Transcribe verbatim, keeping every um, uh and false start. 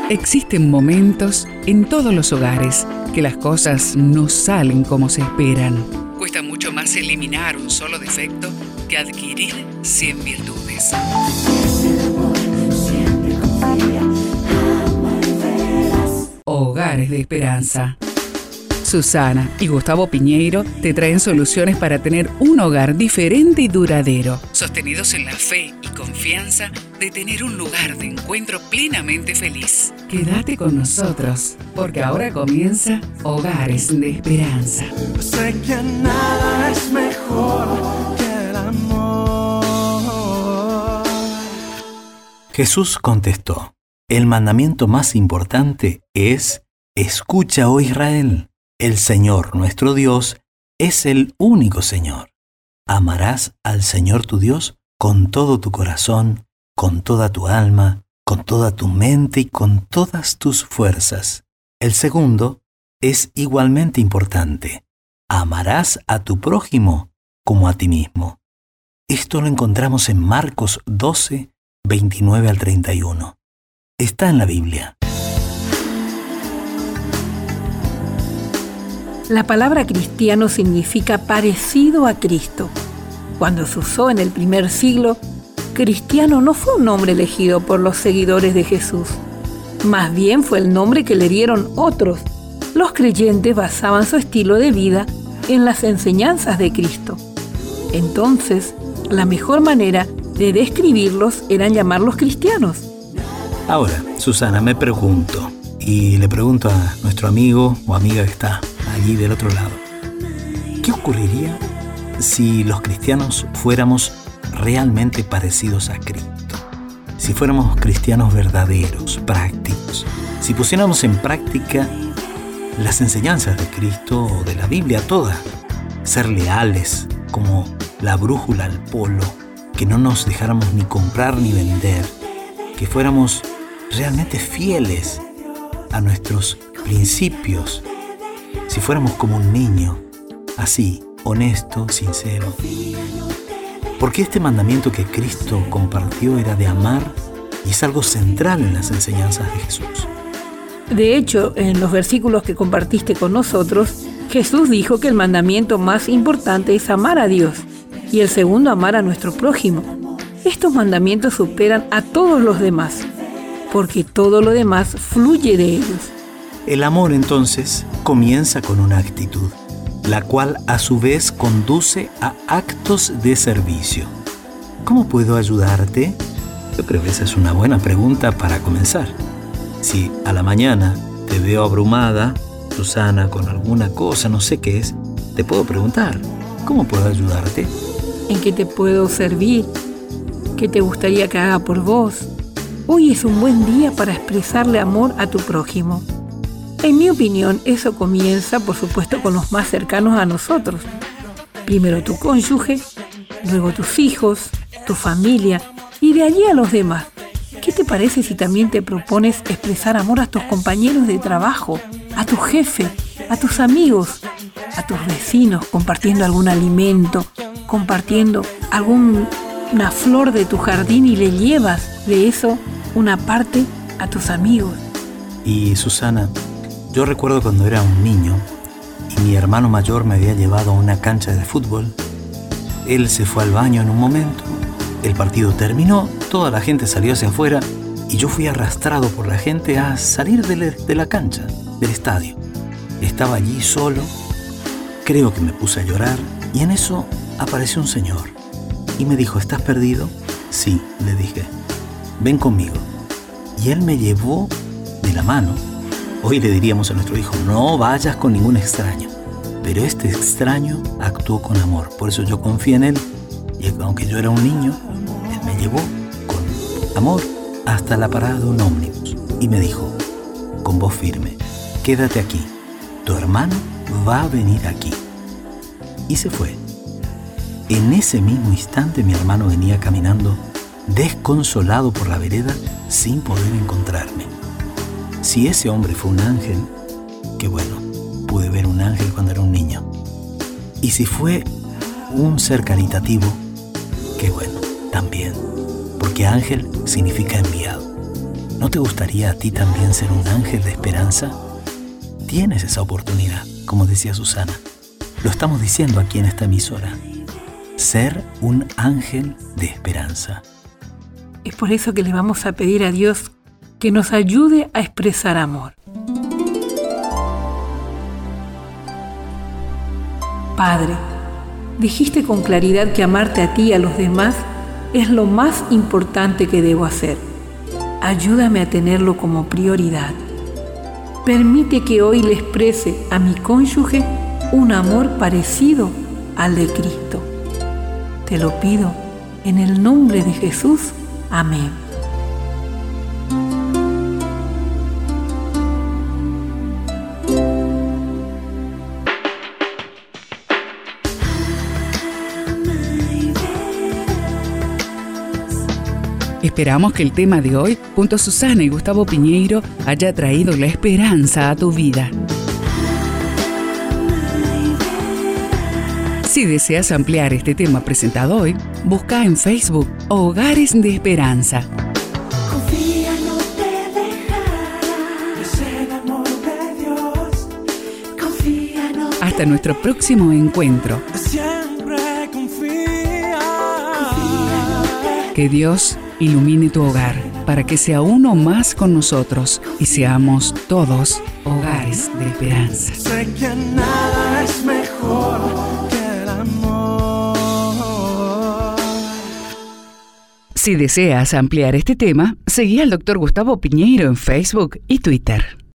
Existen momentos en todos los hogares que las cosas no salen como se esperan. Cuesta mucho más eliminar un solo defecto que adquirir cien virtudes. Hogares de Esperanza. Susana y Gustavo Piñeiro te traen soluciones para tener un hogar diferente y duradero, sostenidos en la fe y confianza de tener un lugar de encuentro plenamente feliz. Quédate con nosotros, porque ahora comienza Hogares de Esperanza. Sé que nada es mejor que el amor. Jesús contestó: el mandamiento más importante es: escucha, oh Israel, el Señor nuestro Dios es el único Señor. Amarás al Señor tu Dios con todo tu corazón, con toda tu alma, con toda tu mente y con todas tus fuerzas. El segundo es igualmente importante: amarás a tu prójimo como a ti mismo. Esto lo encontramos en Marcos doce, veintinueve al treinta y uno. Está en la Biblia. La palabra cristiano significa parecido a Cristo. Cuando se usó en el primer siglo, cristiano no fue un nombre elegido por los seguidores de Jesús. Más bien fue el nombre que le dieron otros. Los creyentes basaban su estilo de vida en las enseñanzas de Cristo. Entonces, la mejor manera de describirlos era llamarlos cristianos. Ahora, Susana, me pregunto, y le pregunto a nuestro amigo o amiga que está allí del otro lado, ¿qué ocurriría si los cristianos fuéramos realmente parecidos a Cristo? Si fuéramos cristianos verdaderos, prácticos, si pusiéramos en práctica las enseñanzas de Cristo o de la Biblia toda, ser leales como la brújula al polo, que no nos dejáramos ni comprar ni vender, que fuéramos realmente fieles a nuestros principios, si fuéramos como un niño, así, honesto, sincero. Porque este mandamiento que Cristo compartió era de amar y es algo central en las enseñanzas de Jesús. De hecho, en los versículos que compartiste con nosotros, Jesús dijo que el mandamiento más importante es amar a Dios y el segundo amar a nuestro prójimo. Estos mandamientos superan a todos los demás, porque todo lo demás fluye de ellos. El amor, entonces, comienza con una actitud, la cual a su vez conduce a actos de servicio. ¿Cómo puedo ayudarte? Yo creo que esa es una buena pregunta para comenzar. Si a la mañana te veo abrumada, Susana, con alguna cosa, no sé qué es, te puedo preguntar, ¿cómo puedo ayudarte? ¿En qué te puedo servir? ¿Qué te gustaría que haga por vos? Hoy es un buen día para expresarle amor a tu prójimo. En mi opinión, eso comienza, por supuesto, con los más cercanos a nosotros. Primero tu cónyuge, luego tus hijos, tu familia y de allí a los demás. ¿Qué te parece si también te propones expresar amor a tus compañeros de trabajo, a tu jefe, a tus amigos, a tus vecinos, compartiendo algún alimento, compartiendo alguna flor de tu jardín y le llevas de eso una parte a tus amigos? Y Susana, yo recuerdo cuando era un niño y mi hermano mayor me había llevado a una cancha de fútbol. Él se fue al baño en un momento, el partido terminó, toda la gente salió hacia afuera y yo fui arrastrado por la gente a salir de, le, de la cancha, del estadio. Estaba allí solo, creo que me puse a llorar y en eso apareció un señor y me dijo: ¿estás perdido? Sí, le dije, ven conmigo. Y él me llevó de la mano. Hoy le diríamos a nuestro hijo: no vayas con ningún extraño. Pero este extraño actuó con amor. Por eso yo confié en él. Y aunque yo era un niño, él me llevó con amor hasta la parada de un ómnibus. Y me dijo, con voz firme: quédate aquí. Tu hermano va a venir aquí. Y se fue. En ese mismo instante mi hermano venía caminando desconsolado por la vereda sin poder encontrarme. Si ese hombre fue un ángel, qué bueno, pude ver un ángel cuando era un niño. Y si fue un ser caritativo, qué bueno, también, porque ángel significa enviado. ¿No te gustaría a ti también ser un ángel de esperanza? Tienes esa oportunidad, como decía Susana. Lo estamos diciendo aquí en esta emisora. Ser un ángel de esperanza. Es por eso que le vamos a pedir a Dios que nos ayude a expresar amor. Padre, dijiste con claridad que amarte a ti y a los demás es lo más importante que debo hacer. Ayúdame a tenerlo como prioridad. Permite que hoy le exprese a mi cónyuge un amor parecido al de Cristo. Te lo pido en el nombre de Jesús. Amén. Esperamos que el tema de hoy, junto a Susana y Gustavo Piñeiro, haya traído la esperanza a tu vida. Si deseas ampliar este tema presentado hoy, busca en Facebook Hogares de Esperanza. Confía, no te dejará. Es el amor de Dios. Confía, no te Hasta nuestro próximo encuentro. Siempre confía. Confía, no te Que Dios ilumine tu hogar para que sea uno más con nosotros y seamos todos hogares de esperanza. Sé que nada es mejor que el amor. Si deseas ampliar este tema, seguí al doctor Gustavo Piñeiro en Facebook y Twitter.